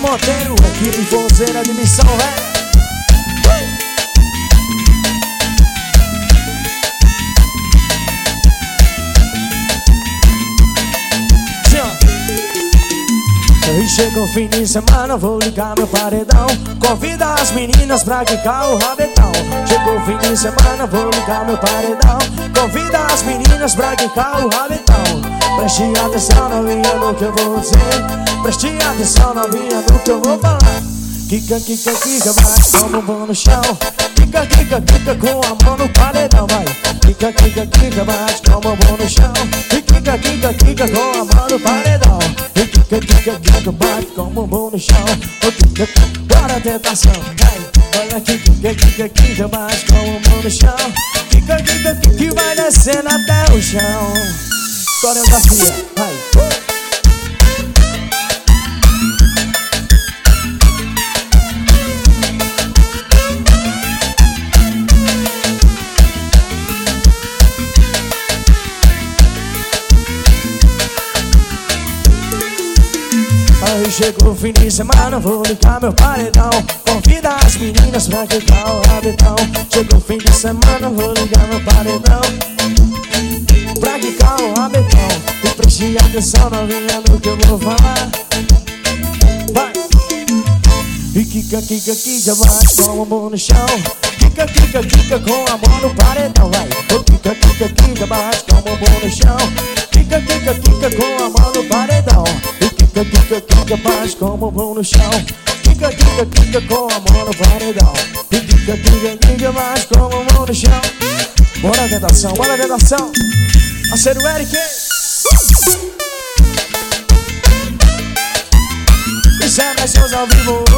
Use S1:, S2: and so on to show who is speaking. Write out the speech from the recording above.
S1: Monteiro, equipe forceira de Missão Velha. E chegou o fim de semana, vou ligar meu paredão. Convida as meninas pra quicar o rabetão. Chegou o fim de semana, vou ligar meu paredão. Convida as meninas pra quicar o rabetão. Preste atenção, novinha, no que eu vou dizer. Preste atenção, novinha, no que eu vou falar. Quica, quica, quica, vai com o bumbum no chão. Quica, quica, quica, com a mão no paredão, vai. Quica, quica, quica, bate com o bumbum no chão. Quica, quica, quica, com a mão no paredão. Quica, quica, quica, bate com o bumbum no chão. Quica, bora a tentação, vai. Olha aqui, quica, quica, quica, bate com o bumbum no chão. Quica, quica, quica, que vai descendo até o chão. Coreografia, vai. Aí chegou o fim de semana, vou ligar meu paredão. Convida as meninas pra quicar o rabetão. Chegou o fim de semana, vou ligar meu paredão. Pra quicar o rabetão. E preste atenção, novinha, no que eu vou falar. Vai! E quica, quica, quica, bate com a mão no chão. Quica, quica, quica, com a mão no paredão, vai. Quica, quica, quica, bate com a mão no chão. Quica, quica, quica, com a mão no paredão. Quica, quica, quica, bate com o bumbum no chão. Quica, quica, quica, com a mão no paredão. Quica, quica, quica, bate com o bumbum no chão. Bora a tentação, bora a tentação. Parceiro Eric. Isso é mais seus ao vivo.